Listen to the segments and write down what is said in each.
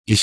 Ich,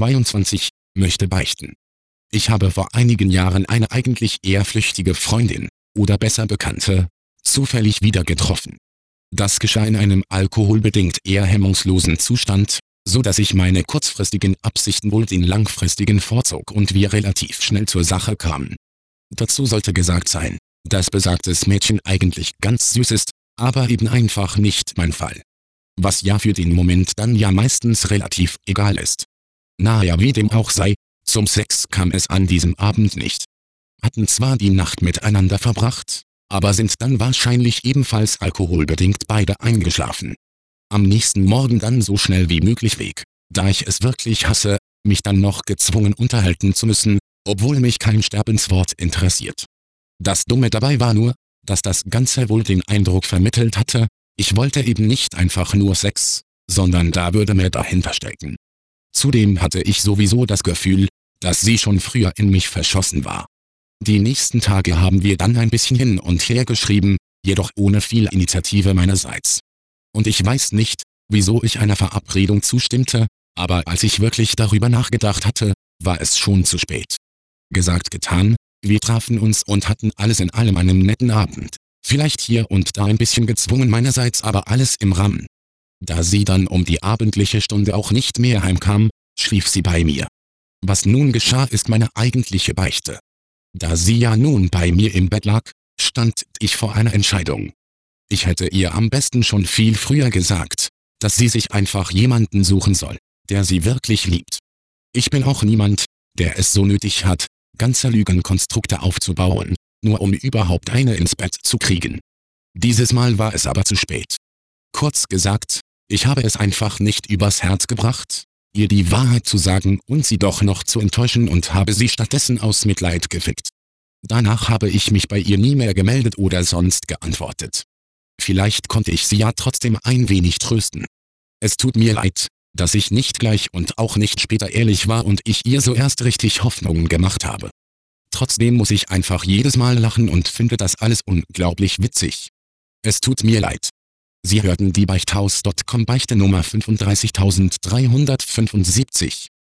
22, möchte beichten. Ich habe vor einigen Jahren eine eigentlich eher flüchtige Freundin, oder besser Bekannte, zufällig wieder getroffen. Das geschah in einem alkoholbedingt eher hemmungslosen Zustand, so dass ich meine kurzfristigen Absichten wohl den langfristigen vorzog und wir relativ schnell zur Sache kamen. Dazu sollte gesagt sein, dass besagtes Mädchen eigentlich ganz süß ist, aber eben einfach nicht mein Fall. Was ja für den Moment dann ja meistens relativ egal ist. Naja, wie dem auch sei, zum Sex kam es an diesem Abend nicht. Hatten zwar die Nacht miteinander verbracht, aber sind dann wahrscheinlich ebenfalls alkoholbedingt beide eingeschlafen. Am nächsten Morgen dann so schnell wie möglich weg, da ich es wirklich hasse, mich dann noch gezwungen unterhalten zu müssen, obwohl mich kein Sterbenswort interessiert. Das Dumme dabei war nur, dass das Ganze wohl den Eindruck vermittelt hatte, ich wollte eben nicht einfach nur Sex, sondern da würde mehr dahinter stecken. Zudem hatte ich sowieso das Gefühl, dass sie schon früher in mich verschossen war. Die nächsten Tage haben wir dann ein bisschen hin und her geschrieben, jedoch ohne viel Initiative meinerseits. Und ich weiß nicht, wieso ich einer Verabredung zustimmte, aber als ich wirklich darüber nachgedacht hatte, war es schon zu spät. Gesagt, getan, wir trafen uns und hatten alles in allem einen netten Abend. Vielleicht hier und da ein bisschen gezwungen meinerseits, aber alles im Rahmen. Da sie dann um die abendliche Stunde auch nicht mehr heimkam, schlief sie bei mir. Was nun geschah, ist meine eigentliche Beichte. Da sie ja nun bei mir im Bett lag, stand ich vor einer Entscheidung. Ich hätte ihr am besten schon viel früher gesagt, dass sie sich einfach jemanden suchen soll, der sie wirklich liebt. Ich bin auch niemand, der es so nötig hat, ganze Lügenkonstrukte aufzubauen, nur um überhaupt eine ins Bett zu kriegen. Dieses Mal war es aber zu spät. Kurz gesagt, ich habe es einfach nicht übers Herz gebracht, ihr die Wahrheit zu sagen und sie doch noch zu enttäuschen und habe sie stattdessen aus Mitleid gefickt. Danach habe ich mich bei ihr nie mehr gemeldet oder sonst geantwortet. Vielleicht konnte ich sie ja trotzdem ein wenig trösten. Es tut mir leid, dass ich nicht gleich und auch nicht später ehrlich war und ich ihr so erst richtig Hoffnungen gemacht habe. Trotzdem muss ich einfach jedes Mal lachen und finde das alles unglaublich witzig. Es tut mir leid. Sie hörten die Beichthaus.com Beichte Nummer 35375.